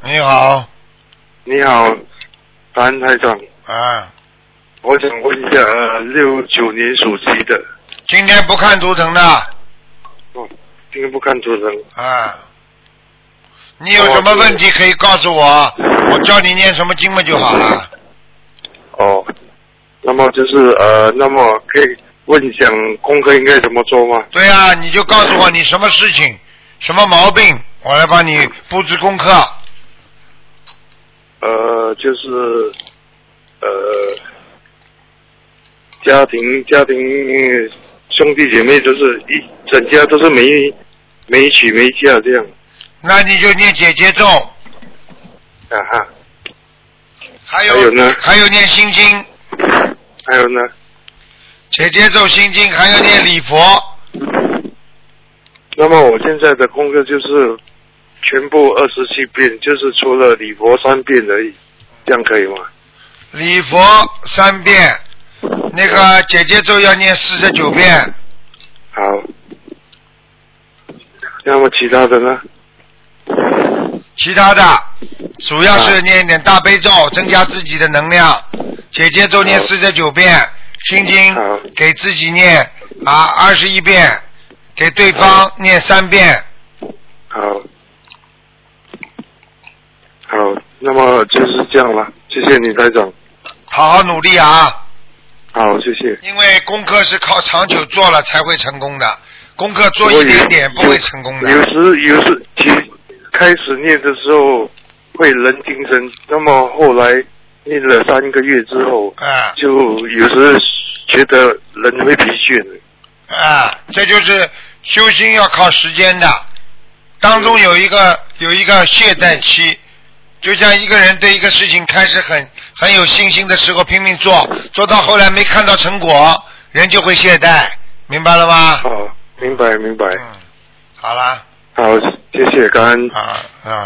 你好。 你好，谭台长。 啊。 我想问一下，69年属鸡的。 今天不看图腾的。 哦，今天不看图腾。 啊。你有什么问题可以告诉我，我教你念什么经嘛就好了。 哦，那么就是那么可以问一下功课应该怎么做吗？ 对啊，你就告诉我你什么事情，什么毛病，我来帮你布置功课。 就是家庭兄弟姐妹就是一整家都是没娶没嫁这样。 那你就念姐姐咒。 啊哈。 还有呢？ 还有念心经。 还有呢？ 姐姐咒心经，还要念礼佛。 那么我现在的功课就是全部27遍，就是除了礼佛3遍而已，这样可以吗？ 礼佛3遍，那个姐姐咒要念49遍。 好。那么其他的呢？ 其他的主要是念一点大悲咒，增加自己的能量。姐姐咒念49遍，心经给自己念21遍，给对方念3遍。 好，好，那么就是这样了，谢谢你台长。 好好努力啊！ 好，谢谢。 因为功课是靠长久做了才会成功的，功课做一点点不会成功的。 有时其实开始念的时候会人精神，那么后来念了3个月之后，就有时觉得人会疲倦。 这就是修心要靠时间的，当中有一个懈怠期，就像一个人对一个事情开始很有信心的时候拼命做到后来没看到成果，人就会懈怠，明白了吗？ 明白。 好了。 好，谢谢，感恩。